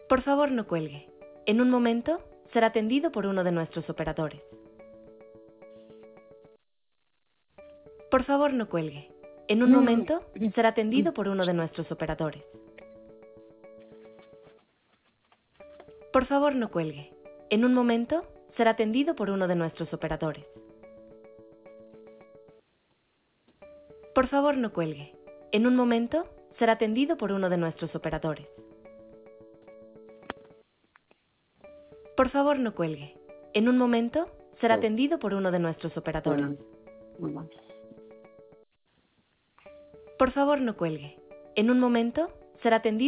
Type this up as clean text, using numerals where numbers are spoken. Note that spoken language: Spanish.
Por favor, no cuelgue. En un momento, será atendido por uno de nuestros operadores. Por favor, no cuelgue. En un momento, será atendido por uno de nuestros operadores. Por favor, no cuelgue. En un momento, será atendido por uno de nuestros operadores. Por favor, no cuelgue. En un momento, será atendido por uno de nuestros operadores. Por favor, no cuelgue. En un momento, será atendido por uno de nuestros operadores. Por favor, no cuelgue. En un momento, será atendido